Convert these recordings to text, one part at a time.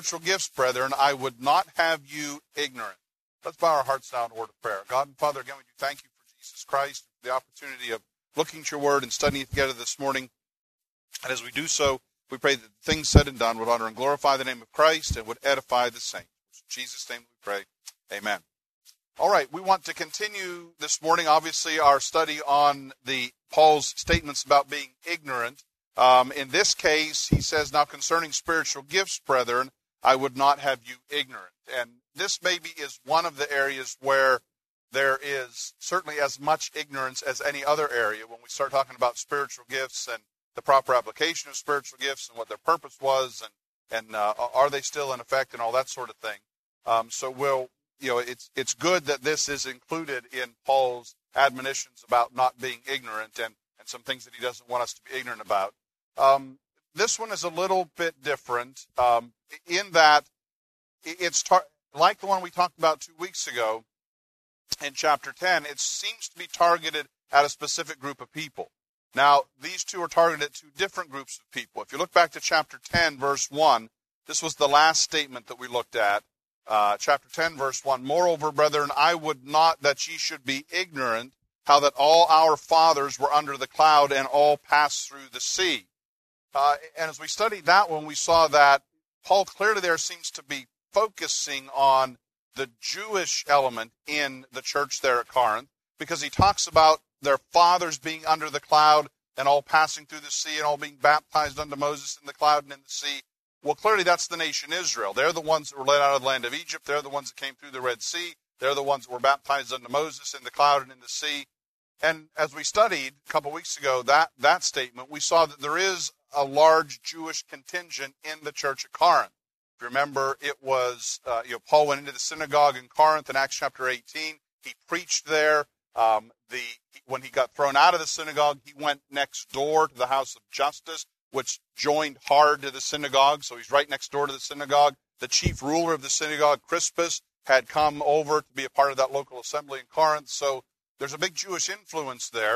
spiritual gifts, brethren, I would not have you ignorant. Let's bow our hearts down in a word of prayer. God and Father, again, we do thank you for Jesus Christ, for the opportunity of looking at your word and studying it together this morning. And as we do so, we pray that the things said and done would honor and glorify the name of Christ and would edify the saints. In Jesus' name we pray. Amen. All right, we want to continue this morning, obviously, our study on Paul's statements about being ignorant. In this case, he says, now concerning spiritual gifts, brethren, I would not have you ignorant. And this maybe is one of the areas where there is certainly as much ignorance as any other area when we start talking about spiritual gifts and the proper application of spiritual gifts and what their purpose was and are they still in effect and all that sort of thing. So it's good that this is included in Paul's admonitions about not being ignorant and some things that he doesn't want us to be ignorant about. This one is a little bit different in that it's like the one we talked about 2 weeks ago in chapter 10. It seems to be targeted at a specific group of people. Now, these two are targeted at two different groups of people. If you look back to chapter 10, verse 1, this was the last statement that we looked at. Chapter 10, verse 1, moreover, brethren, I would not that ye should be ignorant how that all our fathers were under the cloud and all passed through the sea. And as we studied that one, we saw that Paul clearly there seems to be focusing on the Jewish element in the church there at Corinth, because he talks about their fathers being under the cloud and all passing through the sea and all being baptized unto Moses in the cloud and in the sea. Well, clearly that's the nation Israel. They're the ones that were led out of the land of Egypt. They're the ones that came through the Red Sea. They're the ones that were baptized unto Moses in the cloud and in the sea. And as we studied a couple weeks ago that statement, we saw that there is a large Jewish contingent in the church at Corinth. If you remember, it was Paul went into the synagogue in Corinth in Acts chapter 18. He preached there. When he got thrown out of the synagogue, he went next door to the house of Justus, which joined hard to the synagogue. So he's right next door to the synagogue. The chief ruler of the synagogue, Crispus, had come over to be a part of that local assembly in Corinth. So there's a big Jewish influence there.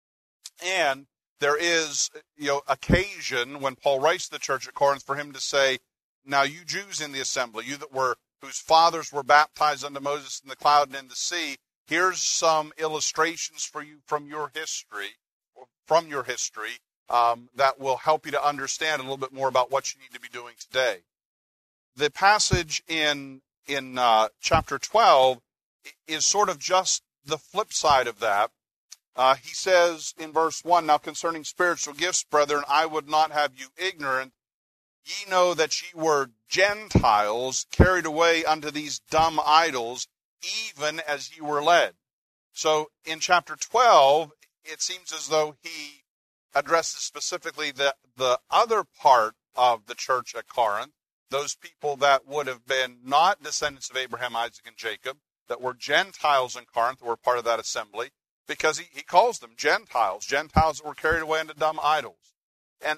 And there is, occasion when Paul writes to the church at Corinth for him to say, now you Jews in the assembly, you whose fathers were baptized unto Moses in the cloud and in the sea, here's some illustrations for you from your history, that will help you to understand a little bit more about what you need to be doing today. The passage in chapter 12 is sort of just the flip side of that. He says in verse 1, now concerning spiritual gifts, brethren, I would not have you ignorant. Ye know that ye were Gentiles carried away unto these dumb idols, even as ye were led. So in chapter 12, it seems as though he addresses specifically the other part of the church at Corinth, those people that would have been not descendants of Abraham, Isaac, and Jacob, that were Gentiles in Corinth, that were part of that assembly, because he calls them Gentiles that were carried away into dumb idols. And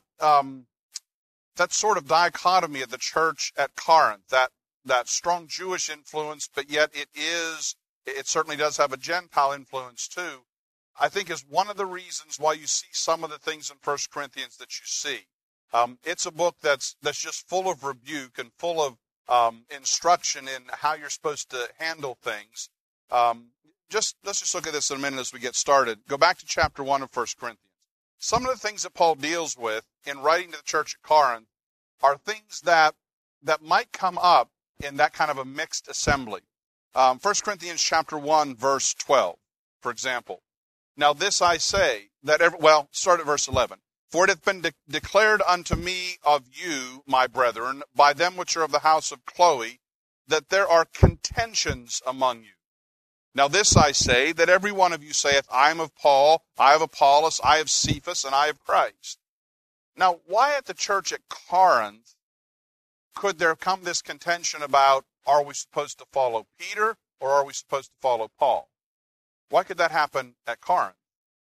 that sort of dichotomy of the church at Corinth, that strong Jewish influence, but yet it certainly does have a Gentile influence too, I think is one of the reasons why you see some of the things in 1 Corinthians that you see. It's a book that's just full of rebuke and full of instruction in how you're supposed to handle things. Let's just look at this in a minute as we get started. Go back to chapter 1 of 1 Corinthians. Some of the things that Paul deals with in writing to the church at Corinth are things that might come up in that kind of a mixed assembly. 1 Corinthians chapter 1, verse 12, for example. Now this I say, start at verse 11. For it hath been declared unto me of you, my brethren, by them which are of the house of Chloe, that there are contentions among you. Now this I say, that every one of you saith, I am of Paul, I have Apollos, I have Cephas, and I have Christ. Now, why at the church at Corinth could there come this contention about, are we supposed to follow Peter, or are we supposed to follow Paul? Why could that happen at Corinth?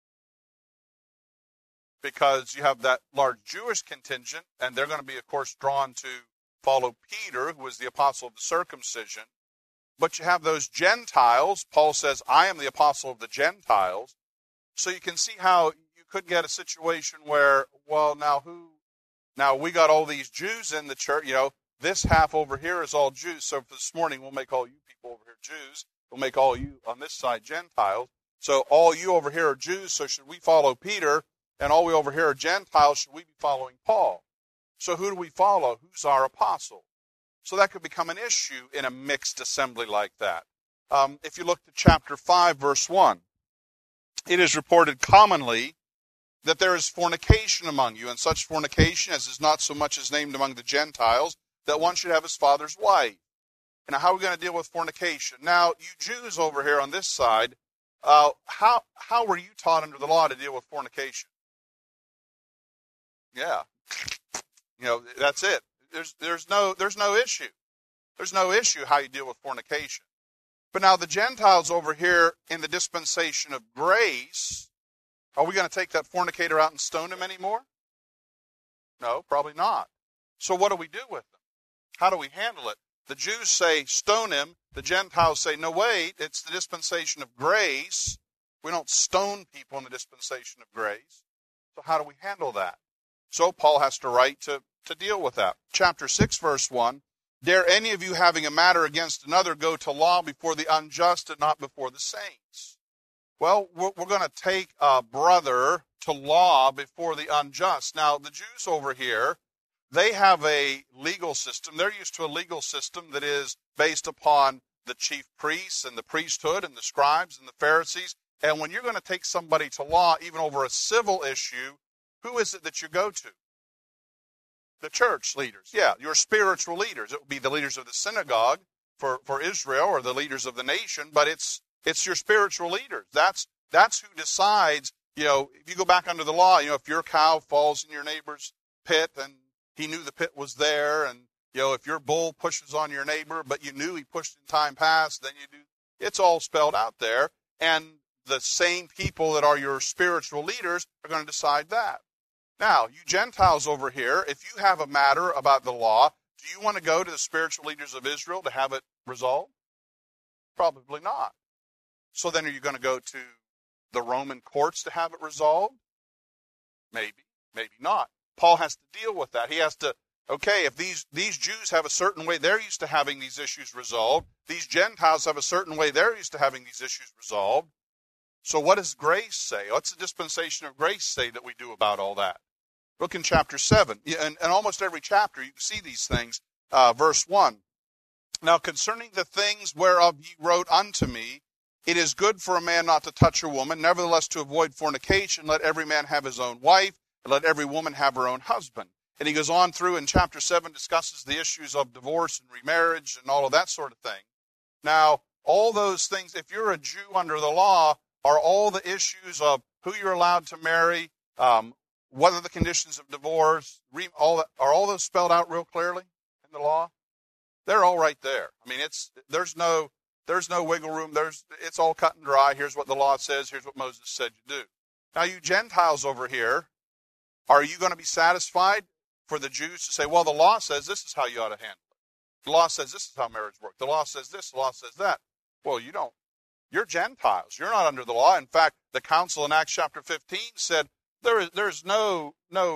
Because you have that large Jewish contingent, and they're going to be, of course, drawn to follow Peter, who was the apostle of the circumcision. But you have those Gentiles. Paul says, I am the apostle of the Gentiles. So you can see how you could get a situation where, well, now we got all these Jews in the church, this half over here is all Jews. So for this morning, we'll make all you people over here Jews. We'll make all you on this side Gentiles. So all you over here are Jews, so should we follow Peter? And all we over here are Gentiles, should we be following Paul? So who do we follow? Who's our apostle? So that could become an issue in a mixed assembly like that. If you look to chapter 5, verse 1, it is reported commonly that there is fornication among you, and such fornication as is not so much as named among the Gentiles, that one should have his father's wife. And now how are we going to deal with fornication? Now, you Jews over here on this side, how were you taught under the law to deal with fornication? Yeah. That's it. There's no issue. There's no issue how you deal with fornication. But now the Gentiles over here in the dispensation of grace, are we going to take that fornicator out and stone him anymore? No, probably not. So what do we do with them? How do we handle it? The Jews say stone him. The Gentiles say, no, wait, it's the dispensation of grace. We don't stone people in the dispensation of grace. So how do we handle that? So Paul has to write to deal with that. Chapter 6, verse 1, dare any of you having a matter against another go to law before the unjust and not before the saints? Well, we're going to take a brother to law before the unjust. Now, the Jews over here, they have a legal system. They're used to a legal system that is based upon the chief priests and the priesthood and the scribes and the Pharisees. And when you're going to take somebody to law, even over a civil issue, who is it that you go to? The church leaders. Yeah, your spiritual leaders. It would be the leaders of the synagogue for Israel or the leaders of the nation, but it's your spiritual leaders. That's who decides, if you go back under the law, if your cow falls in your neighbor's pit and he knew the pit was there, and, if your bull pushes on your neighbor, but you knew he pushed in time past, then you do. It's all spelled out there, and the same people that are your spiritual leaders are going to decide that. Now, you Gentiles over here, if you have a matter about the law, do you want to go to the spiritual leaders of Israel to have it resolved? Probably not. So then are you going to go to the Roman courts to have it resolved? Maybe, maybe not. Paul has to deal with that. He has to, if these Jews have a certain way they're used to having these issues resolved, these Gentiles have a certain way they're used to having these issues resolved. So what does grace say? What's the dispensation of grace say that we do about all that? Look in chapter 7. And almost every chapter you can see these things. Verse 1. Now concerning the things whereof ye wrote unto me, it is good for a man not to touch a woman. Nevertheless, to avoid fornication, let every man have his own wife, and let every woman have her own husband. And he goes on through in chapter 7, discusses the issues of divorce and remarriage and all of that sort of thing. Now, all those things, if you're a Jew under the law, are all the issues of who you're allowed to marry, what are the conditions of divorce, are all those spelled out real clearly in the law? They're all right there. I mean, there's no wiggle room. It's all cut and dry. Here's what the law says. Here's what Moses said you do. Now, you Gentiles over here, are you going to be satisfied for the Jews to say, well, the law says this is how you ought to handle it. The law says this is how marriage works. The law says this. The law says that. Well, you don't. You're Gentiles. You're not under the law. In fact, the council in Acts chapter 15 said there's no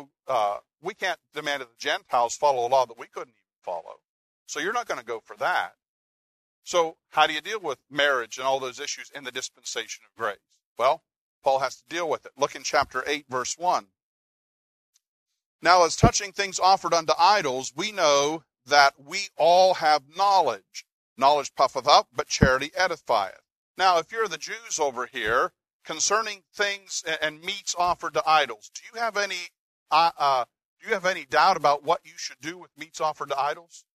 we can't demand that the Gentiles follow a law that we couldn't even follow. So you're not going to go for that. So how do you deal with marriage and all those issues in the dispensation of grace? Well, Paul has to deal with it. Look in chapter 8, verse 1. Now, as touching things offered unto idols, we know that we all have knowledge. Knowledge puffeth up, but charity edifieth. Now, if you're the Jews over here, concerning things and meats offered to idols, do you have any doubt about what you should do with meats offered to idols?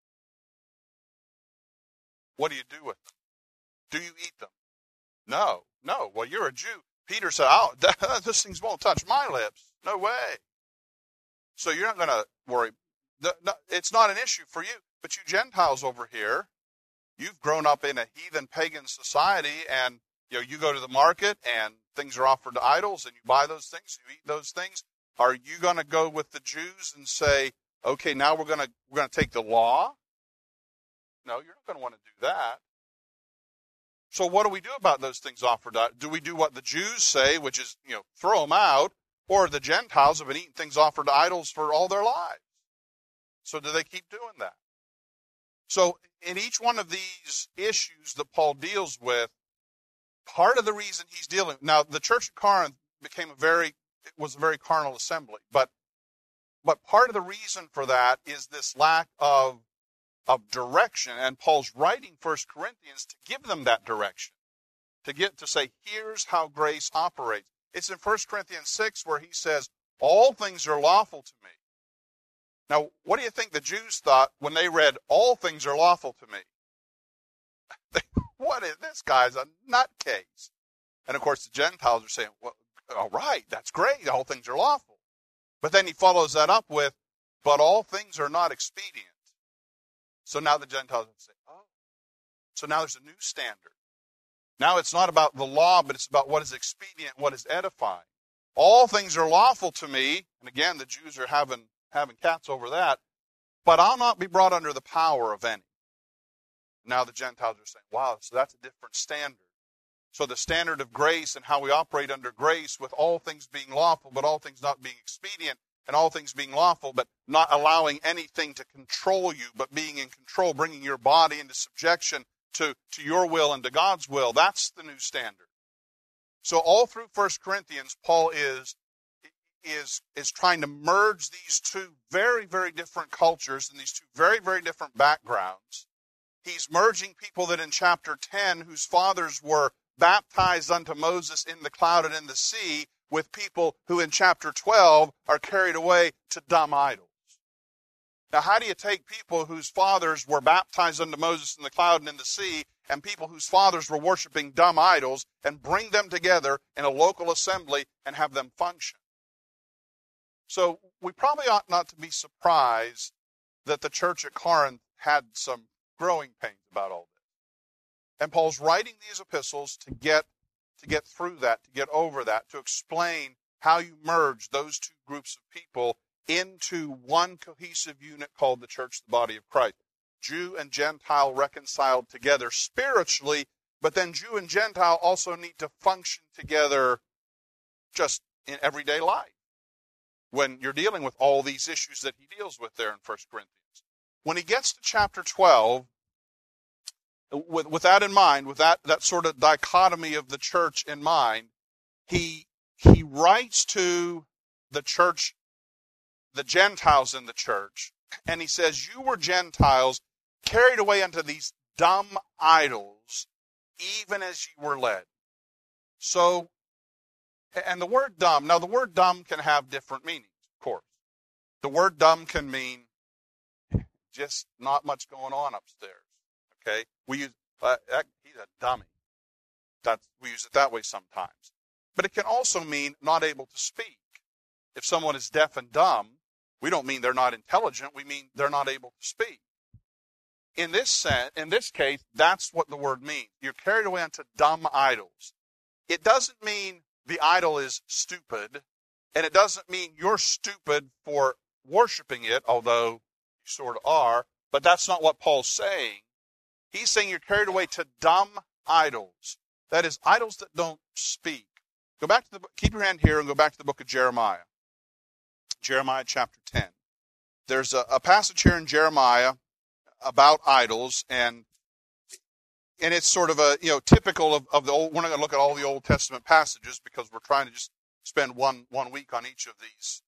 What do you do with them? Do you eat them? No. Well, you're a Jew. Peter said, those things won't touch my lips. No way. So you're not going to worry. It's not an issue for you. But you Gentiles over here, you've grown up in a heathen pagan society, and you go to the market and things are offered to idols, and you buy those things, you eat those things. Are you going to go with the Jews and say, okay, now we're going to take the law? No, you're not going to want to do that. So what do we do about those things offered? Do we do what the Jews say, which is, throw them out, or the Gentiles have been eating things offered to idols for all their lives? So do they keep doing that? So in each one of these issues that Paul deals with, part of the reason he's dealing, now the church at Corinth was a very carnal assembly, but part of the reason for that is this lack of direction, and Paul's writing 1 Corinthians to give them that direction, to say, here's how grace operates. It's in 1 Corinthians 6 where he says, all things are lawful to me. Now, what do you think the Jews thought when they read, all things are lawful to me? This guy's a nutcase. And of course the Gentiles are saying, well, all right, that's great, all things are lawful. But then he follows that up with, but all things are not expedient. So now the Gentiles would say, oh. So now there's a new standard. Now it's not about the law, but it's about what is expedient, what is edifying. All things are lawful to me, and again, the Jews are having cats over that, but I'll not be brought under the power of any. Now the Gentiles are saying, wow, so that's a different standard. So the standard of grace and how we operate under grace, with all things being lawful, but all things not being expedient, and all things being lawful, but not allowing anything to control you, but being in control, bringing your body into subjection to your will and to God's will. That's the new standard. So all through 1 Corinthians, Paul is trying to merge these two very, very different cultures and these two very, very different backgrounds. He's merging people that in chapter 10, whose fathers were baptized unto Moses in the cloud and in the sea, with people who in chapter 12 are carried away to dumb idols. Now, how do you take people whose fathers were baptized unto Moses in the cloud and in the sea, and people whose fathers were worshiping dumb idols, and bring them together in a local assembly and have them function? So we probably ought not to be surprised that the church at Corinth had some growing pains about all this. And Paul's writing these epistles to get through that, to get over that, to explain how you merge those two groups of people into one cohesive unit called the church, the body of Christ. Jew and Gentile reconciled together spiritually, but then Jew and Gentile also need to function together just in everyday life when you're dealing with all these issues that he deals with there in 1 Corinthians. When he gets to chapter 12, with that in mind, with that sort of dichotomy of the church in mind, he writes to the church, the Gentiles in the church, and he says, you were Gentiles carried away unto these dumb idols, even as you were led. So, and the word dumb, now the word dumb can have different meanings, of course. The word dumb can mean just not much going on upstairs. Okay, we use he's a dummy. We use it that way sometimes. But it can also mean not able to speak. If someone is deaf and dumb, we don't mean they're not intelligent. We mean they're not able to speak. In this case, that's what the word means. You're carried away unto dumb idols. It doesn't mean the idol is stupid, and it doesn't mean you're stupid for worshiping it, although you sort of are. But that's not what Paul's saying. He's saying you're carried away to dumb idols. That is, idols that don't speak. Keep your hand here and go back to the book of Jeremiah. Jeremiah chapter 10. There's a passage here in Jeremiah about idols, and it's sort of typical of the old. We're not going to look at all the Old Testament passages because we're trying to just spend one week on each of these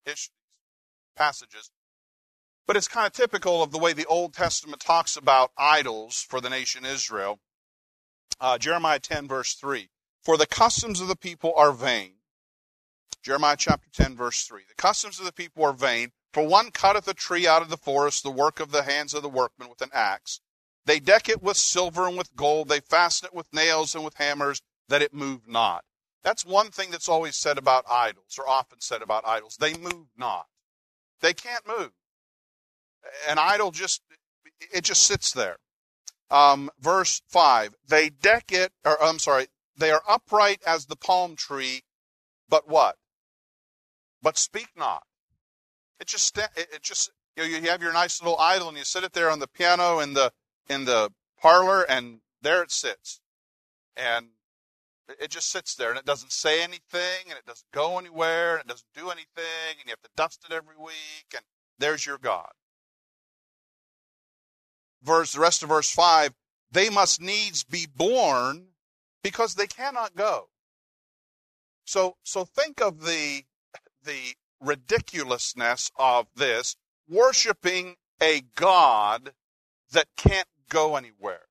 passages. But it's kind of typical of the way the Old Testament talks about idols for the nation Israel. Jeremiah 10, verse 3. For the customs of the people are vain. Jeremiah chapter 10, verse 3. The customs of the people are vain. For one cutteth a tree out of the forest, the work of the hands of the workman with an axe. They deck it with silver and with gold. They fasten it with nails and with hammers, that it move not. That's one thing that's always said about idols, or often said about idols. They move not. They can't move. An idol just sits there. Verse 5. They they are upright as the palm tree, but what? But speak not. You have your nice little idol and you sit it there on the piano in the parlor, and there it sits. And it just sits there, and it doesn't say anything, and it doesn't go anywhere, and it doesn't do anything, and you have to dust it every week, and there's your God. the rest of verse 5, they must needs be born because they cannot go. So think of the ridiculousness of this, worshiping a God that can't go anywhere.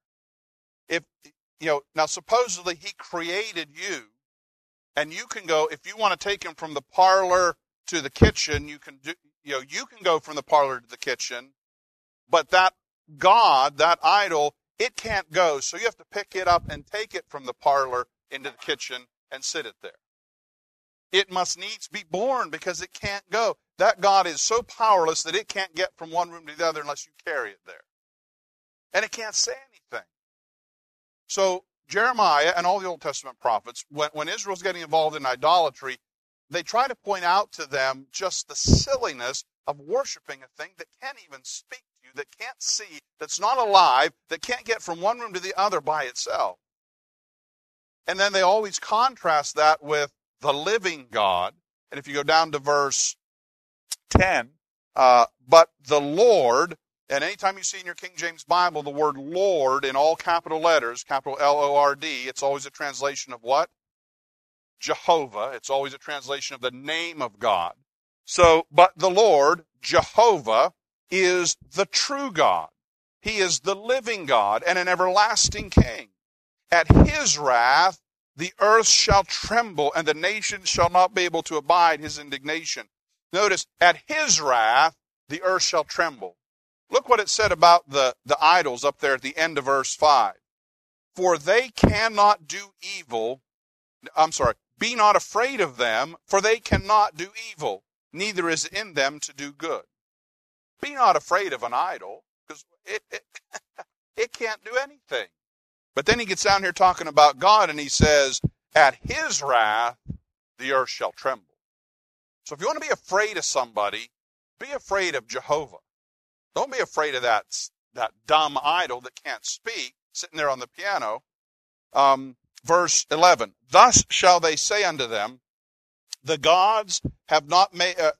Now supposedly he created you, and you can go, if you want to take him from the parlor to the kitchen, you can go from the parlor to the kitchen, but that God, that idol, it can't go. So you have to pick it up and take it from the parlor into the kitchen and sit it there. It must needs be born because it can't go. That God is so powerless that it can't get from one room to the other unless you carry it there. And it can't say anything. So Jeremiah and all the Old Testament prophets, when Israel's getting involved in idolatry, they try to point out to them just the silliness of worshiping a thing that can't even speak to you, that can't see, that's not alive, that can't get from one room to the other by itself. And then they always contrast that with the living God. And if you go down to verse 10, but the Lord, and anytime you see in your King James Bible the word Lord in all capital letters, capital L-O-R-D, it's always a translation of what? Jehovah. It's always a translation of the name of God. So, but the Lord, Jehovah, is the true God. He is the living God and an everlasting King. At his wrath, the earth shall tremble, and the nations shall not be able to abide his indignation. Notice, at his wrath, the earth shall tremble. Look what it said about the idols up there at the end of verse 5. For they cannot do evil. Be not afraid of them, for they cannot do evil, neither is it in them to do good. Be not afraid of an idol, because it can't do anything. But then he gets down here talking about God, and he says, at his wrath, the earth shall tremble. So if you want to be afraid of somebody, be afraid of Jehovah. Don't be afraid of that dumb idol that can't speak, sitting there on the piano. Verse 11, thus shall they say unto them, the gods that have not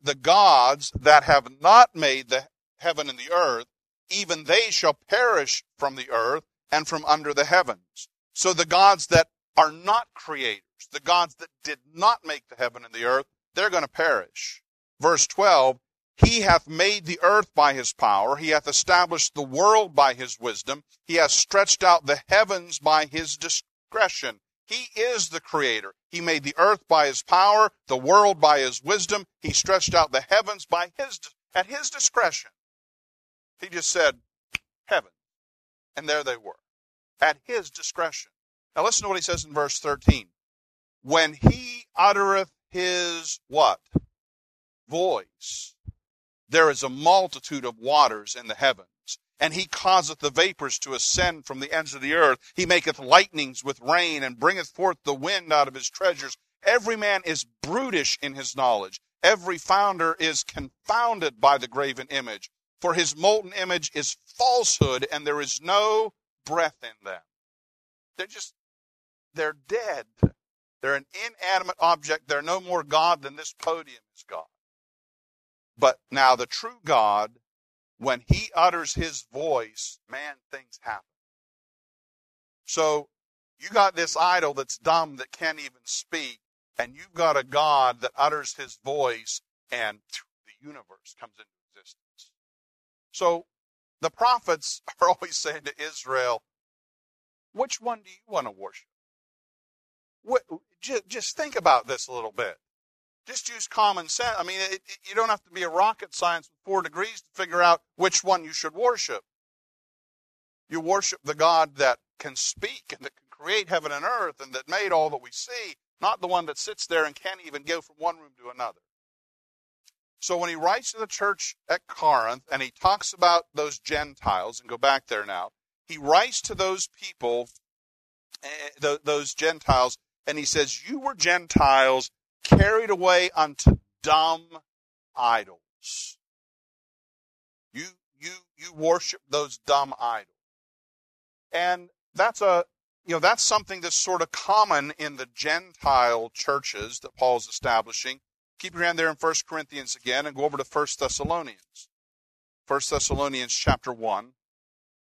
made the heaven and the earth, even they shall perish from the earth and from under the heavens. So the gods that are not creators, the gods that did not make the heaven and the earth, they're going to perish. Verse 12, he hath made the earth by his power, he hath established the world by his wisdom, he hath stretched out the heavens by his discretion. He is the creator. He made the earth by his power, the world by his wisdom. He stretched out the heavens at his discretion. He just said, heaven. And there they were. At his discretion. Now listen to what he says in verse 13. When he uttereth his what? Voice. There is a multitude of waters in the heavens. And he causeth the vapors to ascend from the ends of the earth. He maketh lightnings with rain, and bringeth forth the wind out of his treasures. Every man is brutish in his knowledge. Every founder is confounded by the graven image. For his molten image is falsehood, and there is no breath in them. They're dead. They're an inanimate object. They're no more God than this podium is God. But now the true God, when he utters his voice, man, things happen. So you got this idol that's dumb, that can't even speak, and you've got a God that utters his voice, and the universe comes into existence. So the prophets are always saying to Israel, which one do you want to worship? Just think about this a little bit. Just use common sense. I mean, you don't have to be a rocket science with 4 degrees to figure out which one you should worship. You worship the God that can speak and that can create heaven and earth and that made all that we see, not the one that sits there and can't even go from one room to another. So when he writes to the church at Corinth and he talks about those Gentiles, and go back there now, he writes to those people, those Gentiles, and he says, you were Gentiles carried away unto dumb idols. You worship those dumb idols. And that's something that's sort of common in the Gentile churches that Paul's establishing. Keep your hand there in 1 Corinthians again and go over to 1 Thessalonians. 1 Thessalonians chapter 1.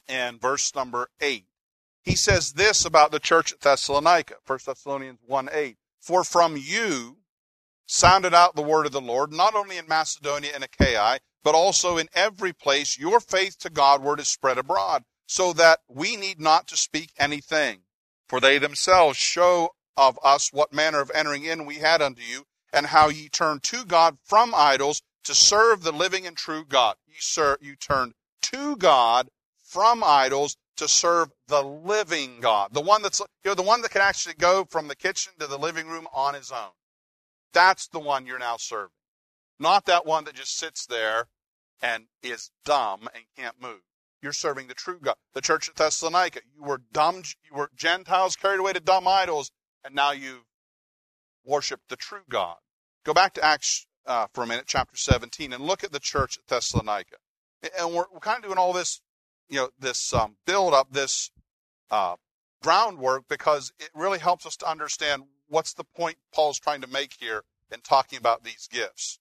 and verse number 8. He says this about the church at Thessalonica, 1 Thessalonians 1:8. For from you sounded out the word of the Lord, not only in Macedonia and Achaia, but also in every place your faith to Godward is spread abroad, so that we need not to speak anything. For they themselves show of us what manner of entering in we had unto you, and how ye turned to God from idols to serve the living and true God. You turned to God from idols to serve the living God. The one that's, the one that can actually go from the kitchen to the living room on his own. That's the one you're now serving. Not that one that just sits there and is dumb and can't move. You're serving the true God. The church at Thessalonica, you were Gentiles carried away to dumb idols, and now you worship the true God. Go back to Acts for a minute, chapter 17, and look at the church at Thessalonica. And we're kind of doing all this, this build up, this groundwork, because it really helps us to understand what's the point Paul's trying to make here in talking about these gifts.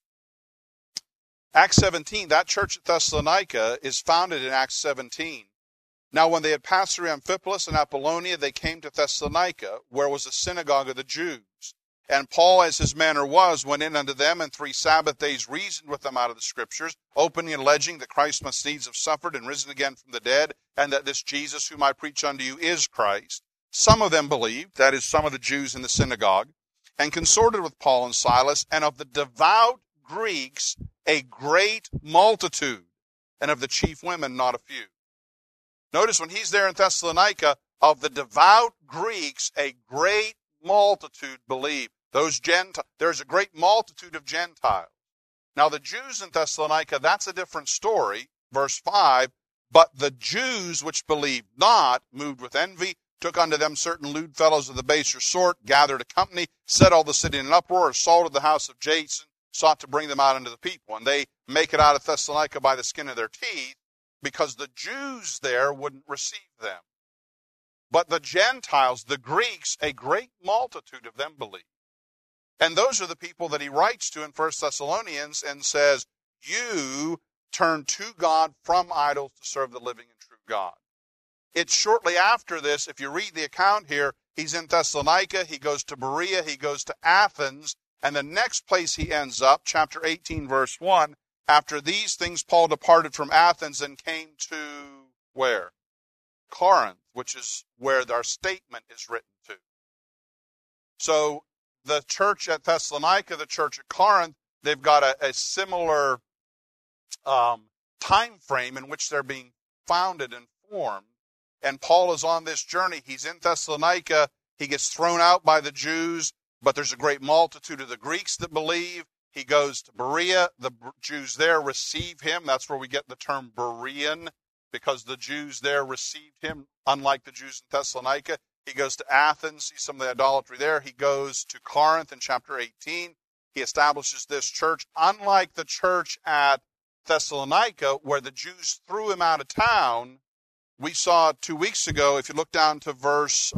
Acts 17, that church at Thessalonica is founded in Acts 17. Now when they had passed through Amphipolis and Apollonia, they came to Thessalonica, where was a synagogue of the Jews. And Paul, as his manner was, went in unto them, and 3 Sabbath days reasoned with them out of the Scriptures, openly alleging that Christ must needs have suffered and risen again from the dead, and that this Jesus whom I preach unto you is Christ. Some of them believed, that is, some of the Jews in the synagogue, and consorted with Paul and Silas, and of the devout Greeks a great multitude, and of the chief women not a few. Notice when he's there in Thessalonica, of the devout Greeks a great multitude believed. There's a great multitude of Gentiles. Now the Jews in Thessalonica, that's a different story. Verse 5, but the Jews which believed not, moved with envy, took unto them certain lewd fellows of the baser sort, gathered a company, set all the city in an uproar, assaulted the house of Jason, sought to bring them out unto the people. And they make it out of Thessalonica by the skin of their teeth, because the Jews there wouldn't receive them. But the Gentiles, the Greeks, a great multitude of them believe. And those are the people that he writes to in 1 Thessalonians and says, you turn to God from idols to serve the living and true God. It's shortly after this, if you read the account here, he's in Thessalonica, he goes to Berea, he goes to Athens, and the next place he ends up, chapter 18, verse 1, after these things Paul departed from Athens and came to where? Corinth, which is where our statement is written to. So the church at Thessalonica, the church at Corinth, they've got a similar time frame in which they're being founded and formed. And Paul is on this journey. He's in Thessalonica. He gets thrown out by the Jews, but there's a great multitude of the Greeks that believe. He goes to Berea. The Jews there receive him. That's where we get the term Berean, because the Jews there received him, unlike the Jews in Thessalonica. He goes to Athens, sees some of the idolatry there. He goes to Corinth in chapter 18. He establishes this church. Unlike the church at Thessalonica, where the Jews threw him out of town, we saw 2 weeks ago, if you look down to verse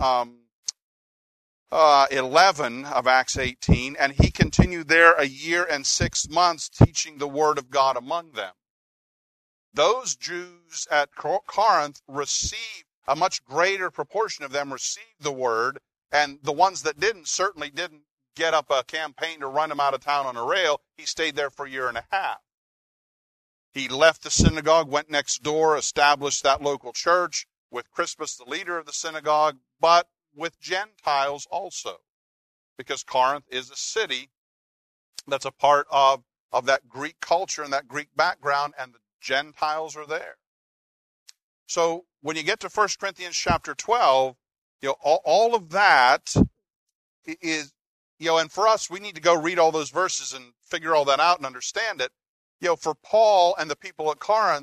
11 of Acts 18, and he continued there 1 year and 6 months teaching the word of God among them. Those Jews at Corinth received, a much greater proportion of them received the word, and the ones that didn't certainly didn't get up a campaign to run him out of town on a rail. He stayed there for 1.5 years. He left the synagogue, went next door, established that local church with Crispus, the leader of the synagogue, but with Gentiles also, because Corinth is a city that's a part of that Greek culture and that Greek background, and the Gentiles are there. So when you get to 1 Corinthians chapter 12, all of that is, and for us, we need to go read all those verses and figure all that out and understand it. For Paul and the people at Corinth,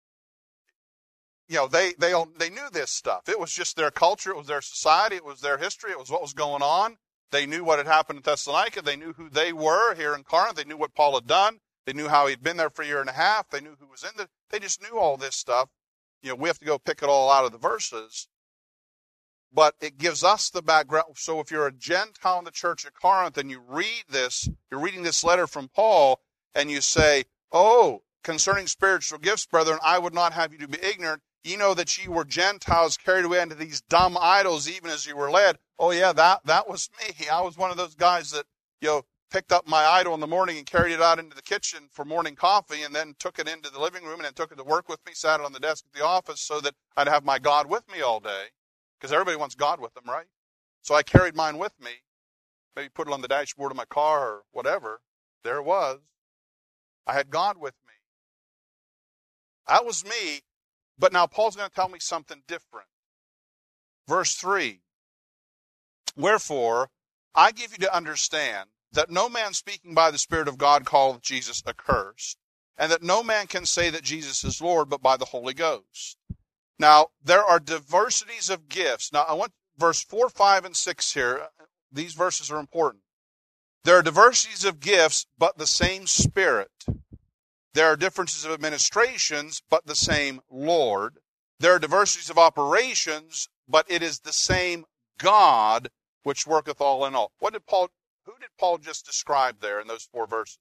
they knew this stuff. It was just their culture. It was their society. It was their history. It was what was going on. They knew what had happened in Thessalonica. They knew who they were here in Corinth. They knew what Paul had done. They knew how he'd been there for 1.5 years. They knew who was in there. They just knew all this stuff. We have to go pick it all out of the verses. But it gives us the background. So if you're a Gentile in the church at Corinth and you read this, you're reading this letter from Paul, and you say, oh, concerning spiritual gifts, brethren, I would not have you to be ignorant. Ye know that ye were Gentiles carried away into these dumb idols, even as you were led. Oh yeah, that was me. I was one of those guys that, picked up my idol in the morning and carried it out into the kitchen for morning coffee, and then took it into the living room and then took it to work with me, sat it on the desk at the office so that I'd have my God with me all day. Because everybody wants God with them, right? So I carried mine with me. Maybe put it on the dashboard of my car or whatever. There it was. I had God with me. That was me. But now Paul's going to tell me something different. Verse 3. Wherefore, I give you to understand that no man speaking by the Spirit of God calleth Jesus accursed, and that no man can say that Jesus is Lord but by the Holy Ghost. Now, there are diversities of gifts. Now, I want verse 4, 5, and 6 here. These verses are important. There are diversities of gifts, but the same Spirit. There are differences of administrations, but the same Lord. There are diversities of operations, but it is the same God which worketh all in all. Who did Paul just describe there in those 4 verses?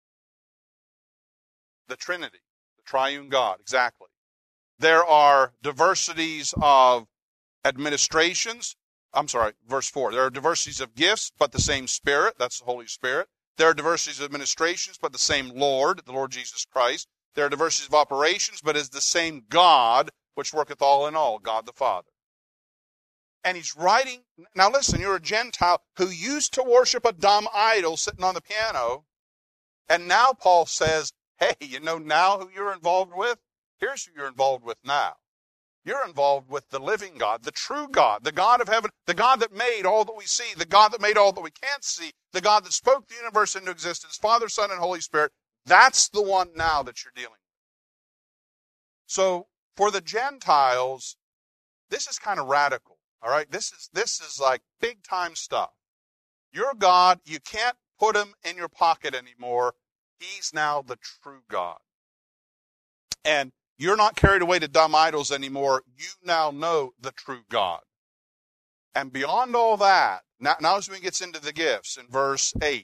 The Trinity, the triune God, exactly. There are diversities of administrations. Verse 4. There are diversities of gifts, but the same Spirit. That's the Holy Spirit. There are diversities of administrations, but the same Lord, the Lord Jesus Christ. There are diversities of operations, but it is the same God which worketh all in all, God the Father. And he's writing, now listen, you're a Gentile who used to worship a dumb idol sitting on the piano, and now Paul says, hey, you know now who you're involved with? Here's who you're involved with now. You're involved with the living God, the true God, the God of heaven, the God that made all that we see, the God that made all that we can't see, the God that spoke the universe into existence, Father, Son, and Holy Spirit. That's the one now that you're dealing with. So for the Gentiles, this is kind of radical. All right, this is like big time stuff. Your God, you can't put him in your pocket anymore. He's now the true God. And you're not carried away to dumb idols anymore. You now know the true God. And beyond all that, now as we get into the gifts in verse 8,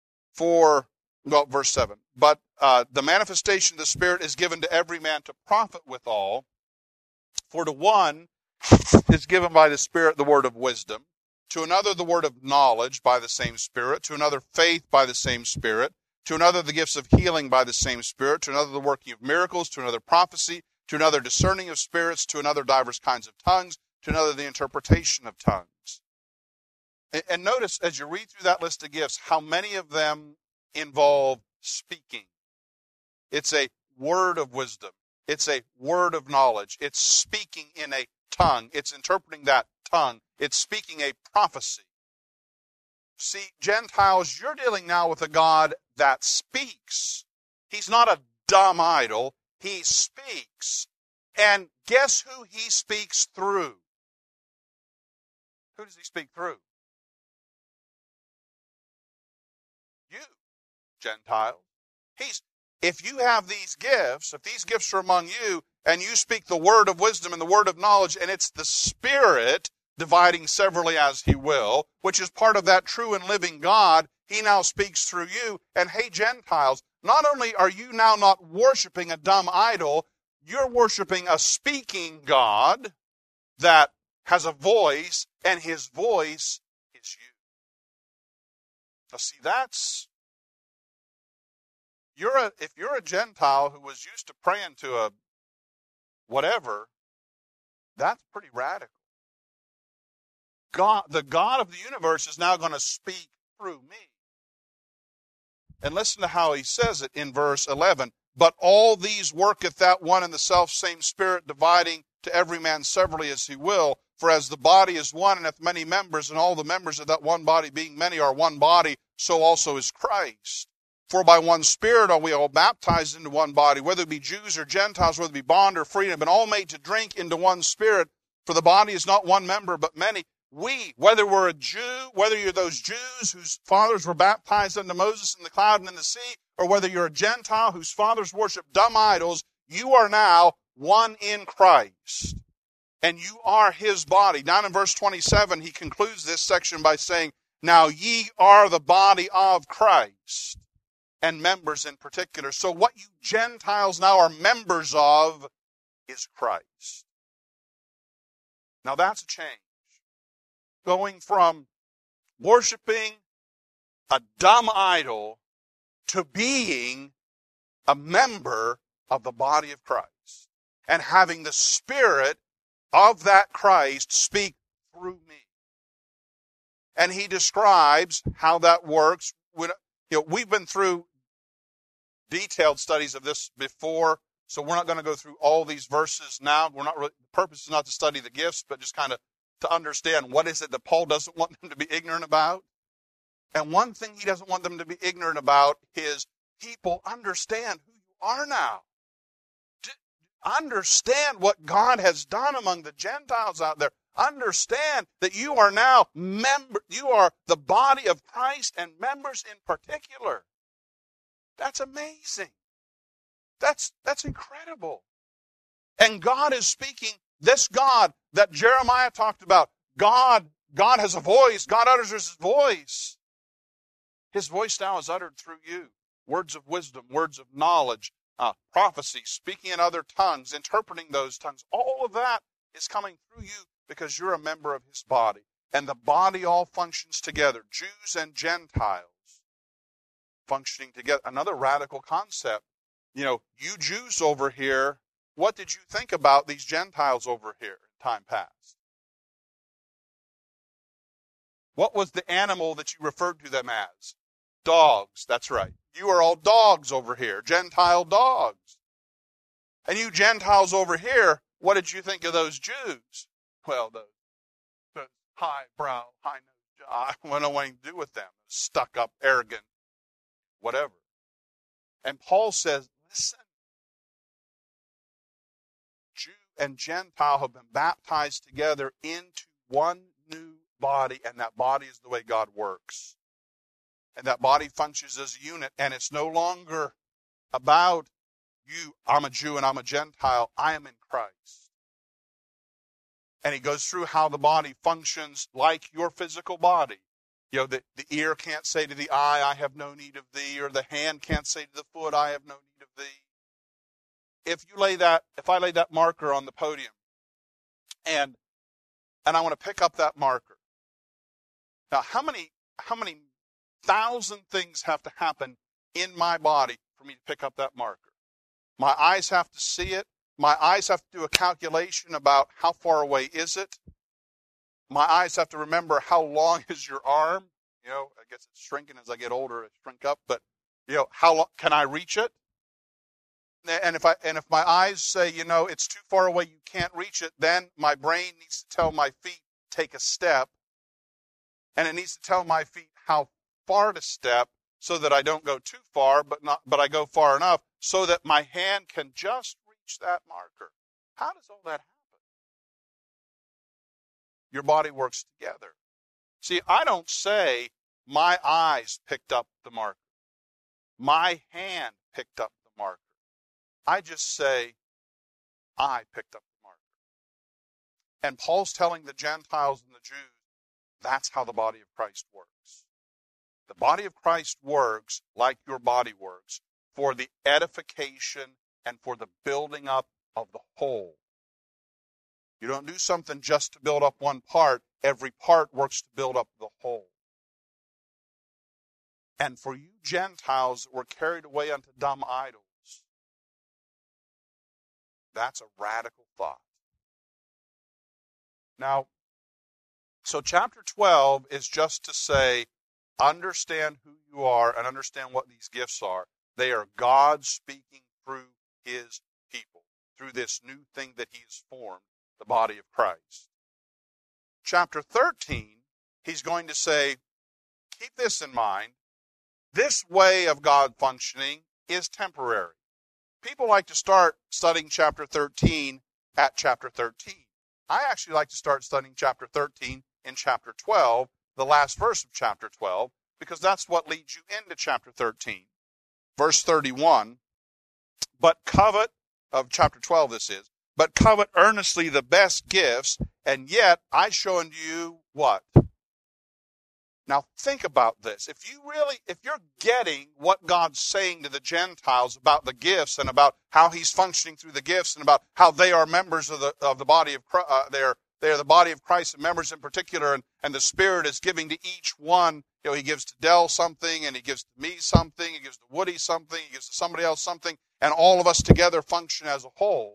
verse 7. But the manifestation of the Spirit is given to every man to profit withal. For to one is given by the Spirit the word of wisdom, to another the word of knowledge by the same Spirit, to another faith by the same Spirit, to another the gifts of healing by the same Spirit, to another the working of miracles, to another prophecy, to another discerning of spirits, to another divers kinds of tongues, to another the interpretation of tongues. And notice as you read through that list of gifts, how many of them involve speaking. It's a word of wisdom. It's a word of knowledge. It's speaking in a tongue. It's interpreting that tongue. It's speaking a prophecy. See, Gentiles, you're dealing now with a God that speaks. He's not a dumb idol. He speaks. And guess who he speaks through? Who does he speak through? You, Gentile. If you have these gifts, if these gifts are among you, and you speak the word of wisdom and the word of knowledge, and it's the Spirit dividing severally as he will, which is part of that true and living God, he now speaks through you. And hey, Gentiles, not only are you now not worshiping a dumb idol, you're worshiping a speaking God that has a voice, and his voice is you. Now see, if you're a Gentile who was used to praying to a whatever, that's pretty radical. God, the God of the universe, is now going to speak through me. And listen to how he says it in verse 11. But all these worketh that one and the selfsame Spirit, dividing to every man severally as he will. For as the body is one and hath many members, and all the members of that one body being many are one body, so also is Christ. For by one Spirit are we all baptized into one body, whether it be Jews or Gentiles, whether it be bond or free, and have been all made to drink into one Spirit. For the body is not one member, but many. We, whether we're a Jew, whether you're those Jews whose fathers were baptized unto Moses in the cloud and in the sea, or whether you're a Gentile whose fathers worship dumb idols, you are now one in Christ. And you are his body. Down in verse 27, he concludes this section by saying, now ye are the body of Christ, and members in particular. So what you Gentiles now are members of is Christ. Now that's a change. Going from worshiping a dumb idol to being a member of the body of Christ and having the Spirit of that Christ speak through me. And he describes how that works. We've been through detailed studies of this before, so we're not going to go through all these verses now. The purpose is not to study the gifts, but just kind of to understand what is it that Paul doesn't want them to be ignorant about. And one thing he doesn't want them to be ignorant about is people understand who you are now. Understand what God has done among the Gentiles out there. Understand that you are now you are the body of Christ and members in particular. That's amazing. That's incredible. And God is speaking, this God that Jeremiah talked about, God has a voice, God utters his voice. His voice now is uttered through you. Words of wisdom, words of knowledge, prophecy, speaking in other tongues, interpreting those tongues. All of that is coming through you because you're a member of his body. And the body all functions together, Jews and Gentiles functioning together. Another radical concept. You Jews over here, what did you think about these Gentiles over here in time past? What was the animal that you referred to them as? Dogs, that's right. You are all dogs over here, Gentile dogs. And you Gentiles over here, what did you think of those Jews? Well, the highbrow, high-nosed, I want nothing to do with them. Stuck-up, arrogant, whatever. And Paul says, listen, Jew and Gentile have been baptized together into one new body, and that body is the way God works. And that body functions as a unit, and it's no longer about you, I'm a Jew and I'm a Gentile, I am in Christ. And he goes through how the body functions like your physical body. The ear can't say to the eye, I have no need of thee, or the hand can't say to the foot, I have no need of thee. If I lay that marker on the podium, and I want to pick up that marker. Now, how many 1,000 things have to happen in my body for me to pick up that marker? My eyes have to see it. My eyes have to do a calculation about how far away is it. My eyes have to remember how long is your arm. I guess it's shrinking as I get older. It shrink up, but how long can I reach it? And if my eyes say it's too far away, you can't reach it, then my brain needs to tell my feet take a step, and it needs to tell my feet how far to step so that I don't go too far, but I go far enough so that my hand can just reach that marker. How does all that happen? Your body works together. See, I don't say my eyes picked up the marker. My hand picked up the marker. I just say I picked up the marker. And Paul's telling the Gentiles and the Jews, that's how the body of Christ works. The body of Christ works like your body works, for the edification and for the building up of the whole. You don't do something just to build up one part. Every part works to build up the whole. And for you Gentiles that were carried away unto dumb idols, that's a radical thought. Now, so chapter 12 is just to say, understand who you are and understand what these gifts are. They are God speaking through his people, through this new thing that he has formed, the body of Christ. Chapter 13, he's going to say, keep this in mind. This way of God functioning is temporary. People like to start studying chapter 13 at chapter 13. I actually like to start studying chapter 13 in chapter 12, the last verse of chapter 12, because that's what leads you into chapter 13. Verse 31, but covet, of chapter 12 this is, but covet earnestly the best gifts, and yet I show unto you what? Now think about this. If you're getting what God's saying to the Gentiles about the gifts and about how he's functioning through the gifts and about how they are members of the body of Christ, they're the body of Christ and members in particular, and the Spirit is giving to each one. He gives to Dell something, and he gives to me something, he gives to Woody something, he gives to somebody else something, and all of us together function as a whole.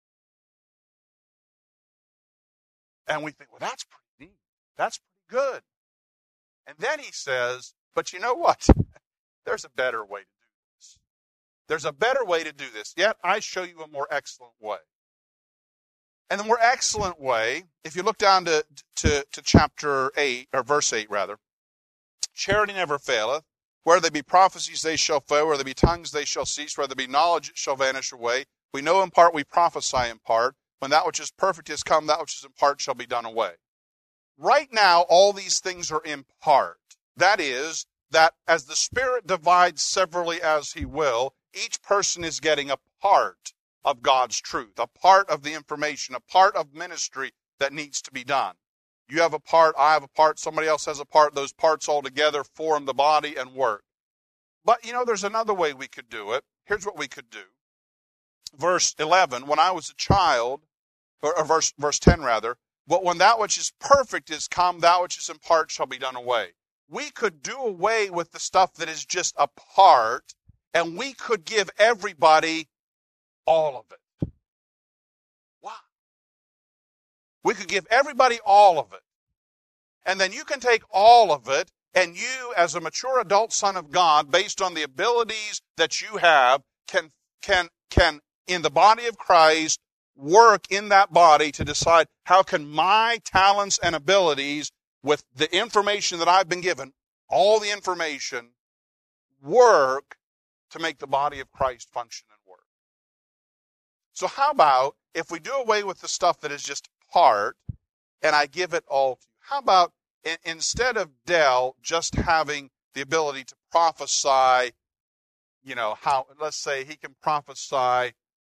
And we think, well, that's pretty neat. That's pretty good. And then he says, but you know what? There's a better way to do this. There's a better way to do this. Yet I show you a more excellent way. And the more excellent way, if you look down to chapter 8, or verse 8 rather, charity never faileth. Where there be prophecies, they shall fail. Where there be tongues, they shall cease. Where there be knowledge, it shall vanish away. We know in part, we prophesy in part. When that which is perfect is come, that which is in part shall be done away. Right now, all these things are in part. That is, that as the Spirit divides severally as he will, each person is getting a part of God's truth, a part of the information, a part of ministry that needs to be done. You have a part, I have a part, somebody else has a part. Those parts all together form the body and work. But, there's another way we could do it. Here's what we could do. Verse 11, when I was a child, or verse 10 rather, but when that which is perfect is come, that which is in part shall be done away. We could do away with the stuff that is just a part, and we could give everybody all of it. Wow. We could give everybody all of it. And then you can take all of it, and you, as a mature adult son of God, based on the abilities that you have, can in the body of Christ, work in that body to decide how can my talents and abilities with the information that I've been given, all the information, work to make the body of Christ function and work. So how about if we do away with the stuff that is just part and I give it all to you? How about instead of Dell just having the ability to prophesy, let's say he can prophesy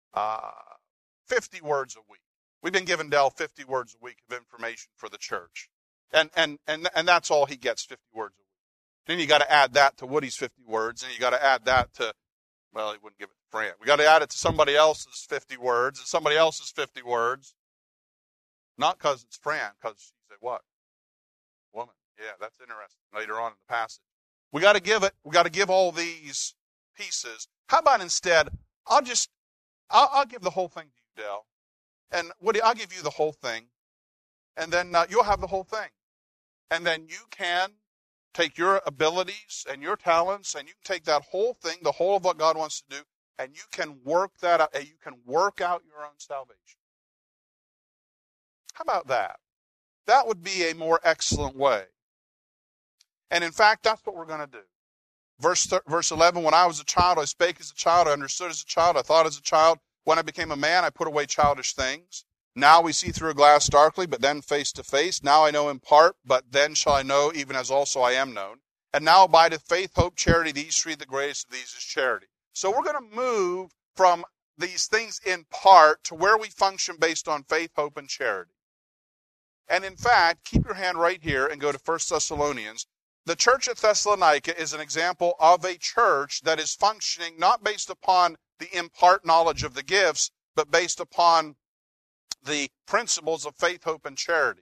50 words a week. We've been giving Dell 50 words a week of information for the church. And that's all he gets, 50 words a week. Then you got to add that to Woody's 50 words, and you got to add that to, well, he wouldn't give it to Fran. We got to add it to somebody else's 50 words, and somebody else's 50 words. Not because it's Fran, because she's a what? Woman. Yeah, that's interesting. Later on in the passage. We got to give all these pieces. How about instead, I'll give the whole thing to you, Dell. And Woody, I'll give you the whole thing. And then you'll have the whole thing. And then you can take your abilities and your talents, and you can take that whole thing, the whole of what God wants to do, and you can work that out, and you can work out your own salvation. How about that? That would be a more excellent way. And in fact, that's what we're going to do. Verse 11, when I was a child, I spake as a child, I understood as a child, I thought as a child. When I became a man, I put away childish things. Now we see through a glass darkly, but then face to face. Now I know in part, but then shall I know, even as also I am known. And now abideth faith, hope, charity. These three, the greatest of these is charity. So we're going to move from these things in part to where we function based on faith, hope, and charity. And in fact, keep your hand right here and go to 1 Thessalonians. The church at Thessalonica is an example of a church that is functioning not based upon the in part knowledge of the gifts, but based upon the principles of faith, hope, and charity.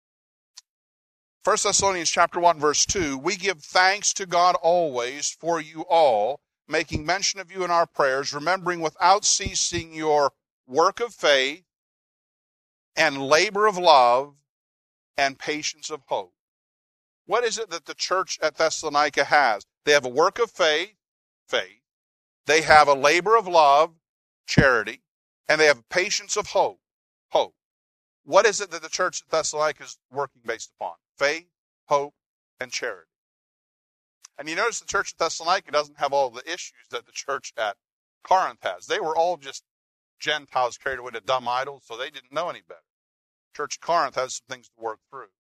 1 Thessalonians chapter 1, verse 2, we give thanks to God always for you all, making mention of you in our prayers, remembering without ceasing your work of faith and labor of love and patience of hope. What is it that the church at Thessalonica has? They have a work of faith. They have a labor of love, charity, and they have a patience of hope. What is it that the church at Thessalonica is working based upon? Faith, hope, and charity. And you notice the church at Thessalonica doesn't have all the issues that the church at Corinth has. They were all just Gentiles carried away to dumb idols, so they didn't know any better. Church at Corinth has some things to work through.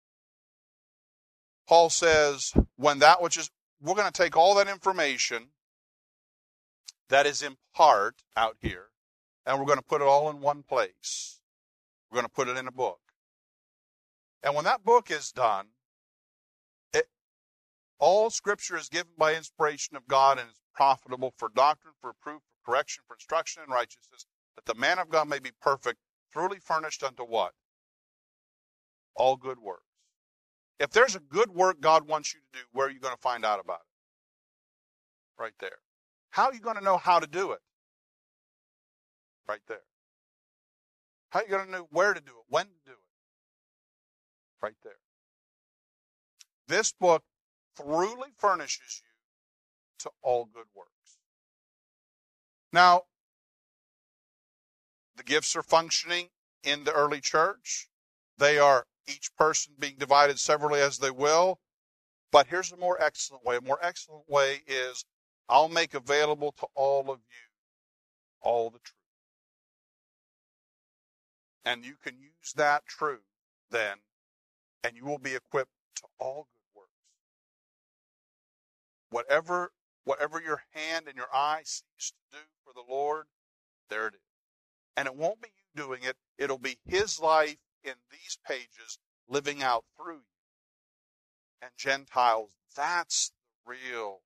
Paul says, we're going to take all that information that is in part out here, and we're going to put it all in one place. We're going to put it in a book. And when that book is done, All Scripture is given by inspiration of God and is profitable for doctrine, for reproof, for correction, for instruction in righteousness, that the man of God may be perfect, thoroughly furnished unto what? All good works. If there's a good work God wants you to do, where are you going to find out about it? Right there. How are you going to know how to do it? Right there. How are you going to know where to do it, when to do it? Right there. This book thoroughly furnishes you to all good works. Now, the gifts are functioning in the early church. They are each person being divided severally as they will. But here's a more excellent way. A more excellent way is I'll make available to all of you all the truth. And you can use that truth then, and you will be equipped to all good works. Whatever your hand and your eye seeks to do for the Lord, there it is. And it won't be you doing it. It'll be His life in these pages living out through you. And Gentiles, that's the real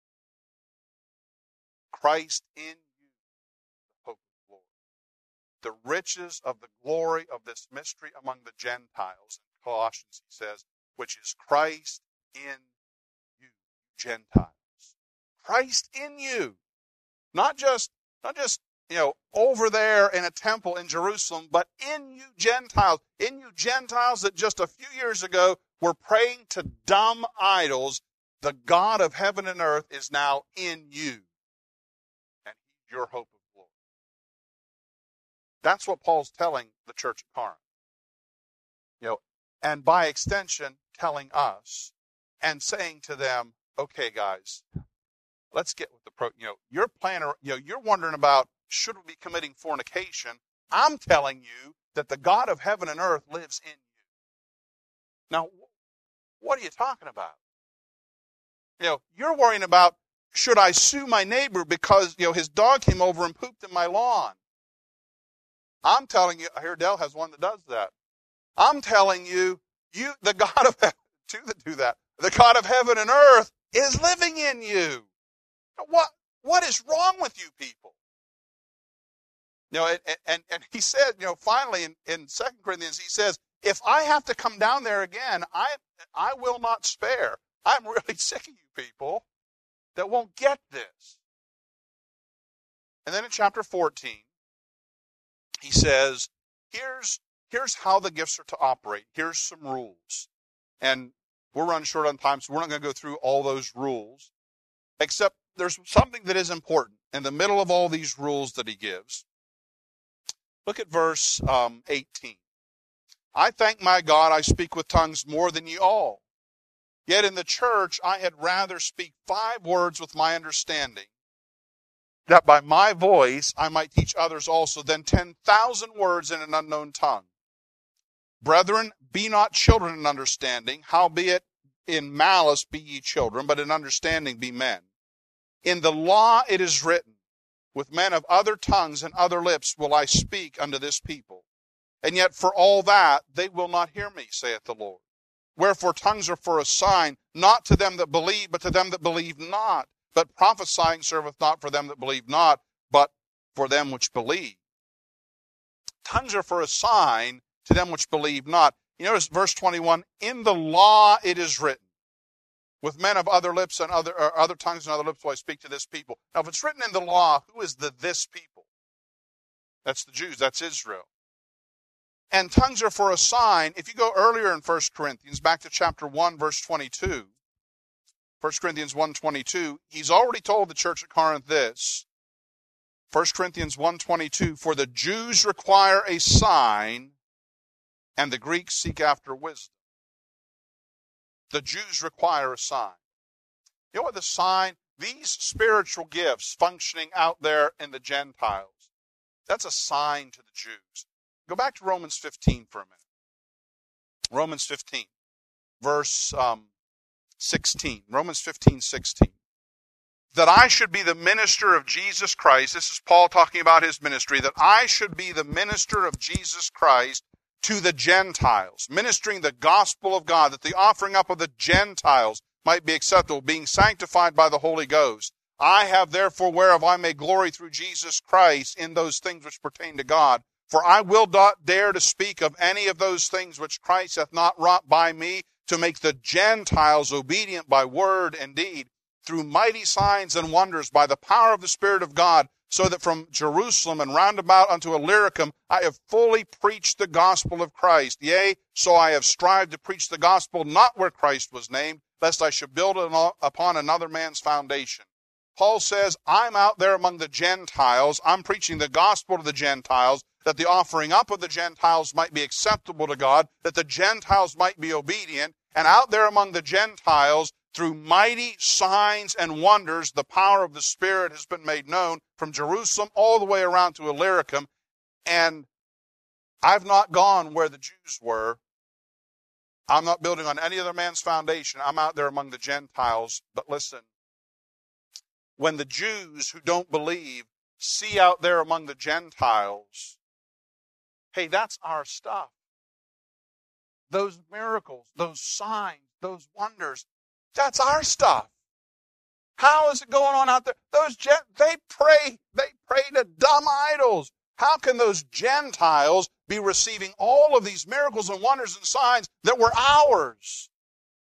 Christ in you, the hope of glory. The riches of the glory of this mystery among the Gentiles. In Colossians, he says, which is Christ in you, Gentiles. Christ in you. Not just over there in a temple in Jerusalem, but in you Gentiles. In you Gentiles that just a few years ago were praying to dumb idols. The God of heaven and earth is now in you. And He's your hope of glory. That's what Paul's telling the church at Corinth. And by extension, telling us and saying to them, okay, guys, let's get with the you're planning, you're wondering about, should we be committing fornication? I'm telling you that the God of heaven and earth lives in you. Now, what are you talking about? You're worrying about, should I sue my neighbor because, his dog came over and pooped in my lawn? I'm telling you, here Dell has one that does that. I'm telling you, the God of heaven, two that do that, the God of heaven and earth is living in you. What is wrong with you people? And he said, finally in 2 Corinthians, he says, if I have to come down there again, I will not spare. I'm really sick of you people that won't get this. And then in chapter 14, he says, here's how the gifts are to operate. Here's some rules. And we're running short on time, so we're not going to go through all those rules, except there's something that is important in the middle of all these rules that he gives. Look at verse 18. I thank my God I speak with tongues more than ye all. Yet in the church I had rather speak 5 words with my understanding, that by my voice I might teach others also, than 10,000 words in an unknown tongue. Brethren, be not children in understanding, howbeit in malice be ye children, but in understanding be men. In the law it is written, with men of other tongues and other lips will I speak unto this people. And yet for all that they will not hear me, saith the Lord. Wherefore tongues are for a sign, not to them that believe, but to them that believe not. But prophesying serveth not for them that believe not, but for them which believe. Tongues are for a sign to them which believe not. You notice verse 21, in the law it is written, with men of other lips and other tongues and other lips will I speak to this people. Now, if it's written in the law, who is this people? That's the Jews. That's Israel. And tongues are for a sign. If you go earlier in 1 Corinthians, back to chapter 1, verse 22, 1 Corinthians 1:22, he's already told the church at Corinth this. 1 Corinthians 1:22, for the Jews require a sign, and the Greeks seek after wisdom. The Jews require a sign. You know what the sign? These spiritual gifts functioning out there in the Gentiles, that's a sign to the Jews. Go back to Romans 15 for a minute. Romans 15, verse 16. Romans 15:16. That I should be the minister of Jesus Christ. This is Paul talking about his ministry. That I should be the minister of Jesus Christ to the Gentiles, ministering the gospel of God, that the offering up of the Gentiles might be acceptable, being sanctified by the Holy Ghost. I have therefore whereof I may glory through Jesus Christ in those things which pertain to God. For I will not dare to speak of any of those things which Christ hath not wrought by me, to make the Gentiles obedient by word and deed, through mighty signs and wonders by the power of the Spirit of God, so that from Jerusalem and round about unto Illyricum I have fully preached the gospel of Christ. Yea, so I have strived to preach the gospel not where Christ was named, lest I should build it upon another man's foundation. Paul says, I'm out there among the Gentiles. I'm preaching the gospel to the Gentiles, that the offering up of the Gentiles might be acceptable to God, that the Gentiles might be obedient. And out there among the Gentiles, through mighty signs and wonders, the power of the Spirit has been made known from Jerusalem all the way around to Illyricum. And I've not gone where the Jews were. I'm not building on any other man's foundation. I'm out there among the Gentiles. But listen, when the Jews who don't believe see out there among the Gentiles, hey, that's our stuff. Those miracles, those signs, those wonders, that's our stuff. How is it going on out there? They pray to dumb idols. How can those Gentiles be receiving all of these miracles and wonders and signs that were ours?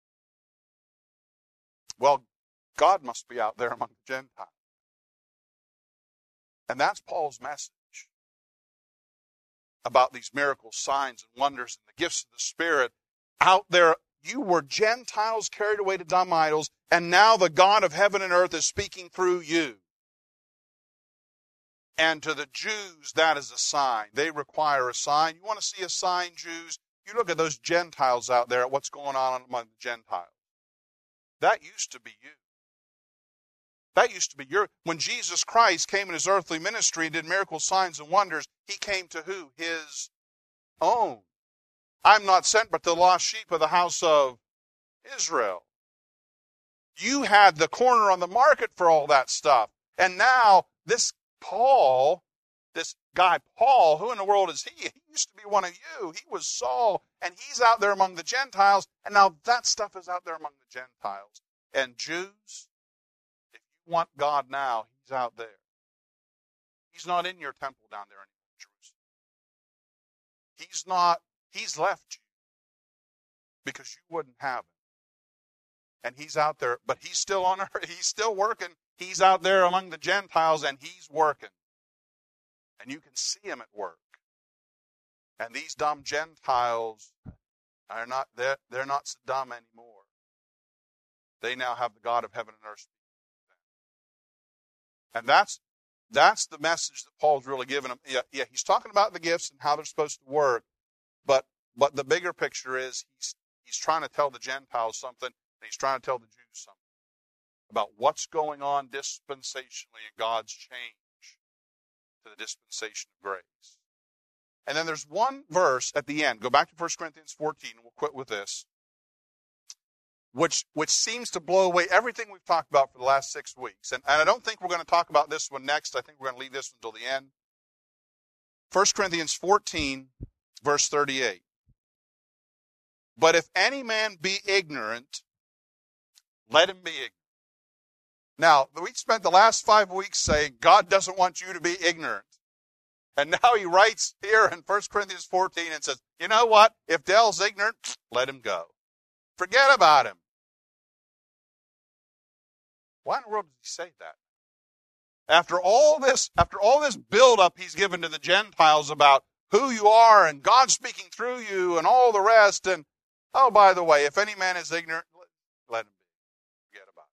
Well, God must be out there among the Gentiles. And that's Paul's message about these miracles, signs, and wonders, and the gifts of the Spirit. Out there, you were Gentiles carried away to dumb idols, and now the God of heaven and earth is speaking through you. And to the Jews, that is a sign. They require a sign. You want to see a sign, Jews? You look at those Gentiles out there, at what's going on among the Gentiles. That used to be you. That used to be when Jesus Christ came in his earthly ministry and did miracles, signs, and wonders, he came to who? His own. I'm not sent but the lost sheep of the house of Israel. You had the corner on the market for all that stuff. And now this Paul, this guy Paul, who in the world is he? He used to be one of you. He was Saul, and he's out there among the Gentiles, and now that stuff is out there among the Gentiles. And Jews, if you want God now, he's out there. He's not in your temple down there in Jerusalem. He's left you because you wouldn't have him. And he's out there, but he's still on earth. He's still working. He's out there among the Gentiles, and he's working. And you can see him at work. And these dumb Gentiles are not, they're not so dumb anymore. They now have the God of heaven and earth speaking to them. And that's the message that Paul's really giving them. Yeah, he's talking about the gifts and how they're supposed to work. But the bigger picture is he's trying to tell the Gentiles something, and he's trying to tell the Jews something about what's going on dispensationally in God's change to the dispensation of grace. And then there's one verse at the end. Go back to 1 Corinthians 14, and we'll quit with this, which seems to blow away everything we've talked about for the last 6 weeks. And I don't think we're going to talk about this one next. I think we're going to leave this until the end. 1 Corinthians 14, verse 38. But if any man be ignorant, let him be ignorant. Now, we spent the last 5 weeks saying God doesn't want you to be ignorant. And now he writes here in 1 Corinthians 14 and says, you know what? If Dell's ignorant, let him go. Forget about him. Why in the world does he say that? After all this build-up he's given to the Gentiles about who you are and God speaking through you and all the rest, and, oh, by the way, if any man is ignorant, let him be. Forget about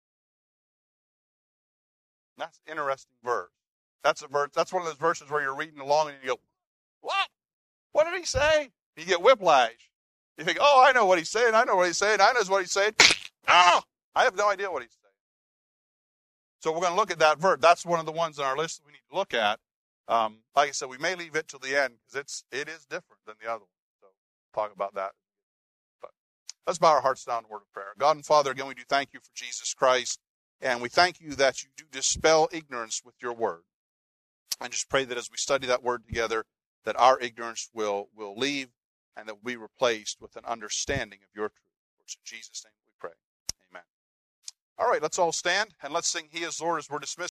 it. That's an interesting verse. That's a verse. That's one of those verses where you're reading along and you go, what? What did he say? You get whiplash. You think, oh, I know what he's saying. I know what he's saying. I know what he's saying. Oh, I have no idea what he's saying. So we're going to look at that verse. That's one of the ones on our list that we need to look at. Like I said, we may leave it till the end because it is different than the other one. So talk about that. But let's bow our hearts down in a word of prayer. God and Father, again, we do thank you for Jesus Christ. And we thank you that you do dispel ignorance with your word. And just pray that as we study that word together, that our ignorance will leave and that we'll be replaced with an understanding of your truth. In Jesus' name we pray. Amen. All right, let's all stand and let's sing He is Lord as we're dismissed.